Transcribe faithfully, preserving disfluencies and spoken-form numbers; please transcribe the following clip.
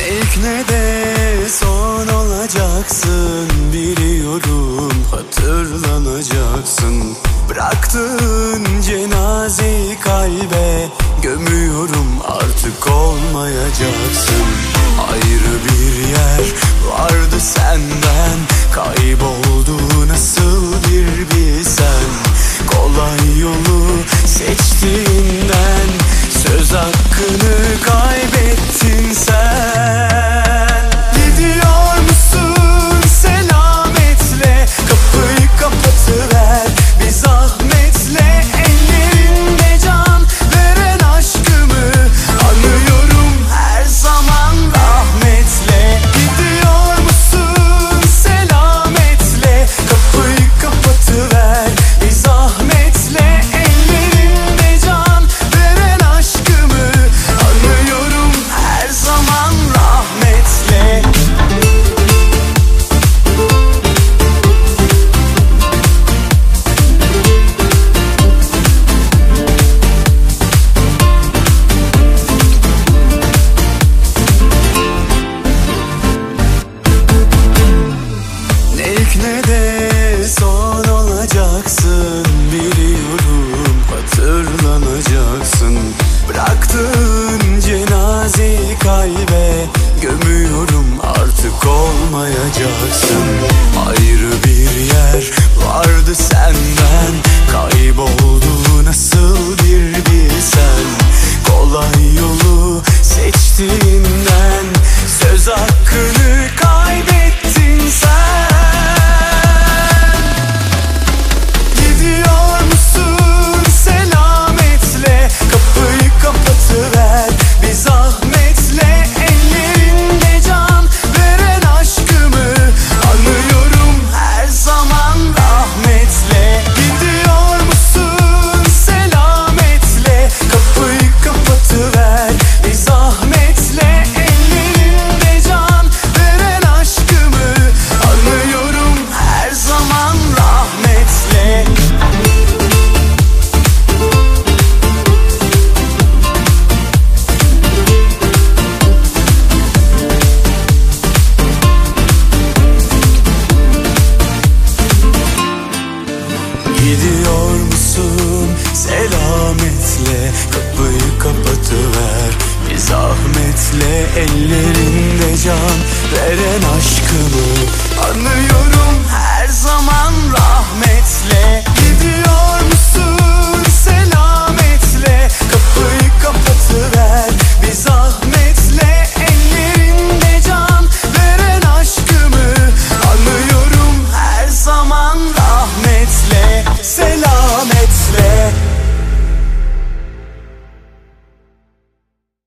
İlk ne de son olacaksın, biliyorum hatırlanacaksın. Bıraktığın cenazeyi kalbe gömüyorum, artık olmayacaksın. Ayrı bir yer vardı senden, kayboldu nasıl bir bilsen. Kolay yolu seçtiğinden söz hakkını kaybettin sen. Gidiyor musun selametle, kapıyı kapatıver bir zahmetle. Ellerinde can veren aşkımı anıyorum her zaman rahmetle. Gidiyor musun selametle, kapıyı kapatıver bir zahmetle. Ellerinde can veren aşkımı anıyorum her zaman rahmetle. Ne ilk ne de son olacaksın, biliyorum hatırlanacaksın. Bıraktığın cenazeyi kalbe gömüyorum, artık olmayacaksın. Ayrı bir yer vardı senden, kayboldu nasıl bir bilsen. Kolay yolu seçtiğinden söz hakkını kaybettin sen. Gidiyor musun selametle, kapıyı kapatıver bir zahmetle. Ellerinde can veren aşkımı anıyorum her zaman rahmetle. Gidiyor musun selametle, kapıyı kapatıver bir zahmetle. Ellerinde can veren aşkımı anıyorum her zaman rahmetle. Gidiyor musun selametle, kapıyı kapatıver bir zahmetle. Ellerinde can veren aşkımı anıyorum her zaman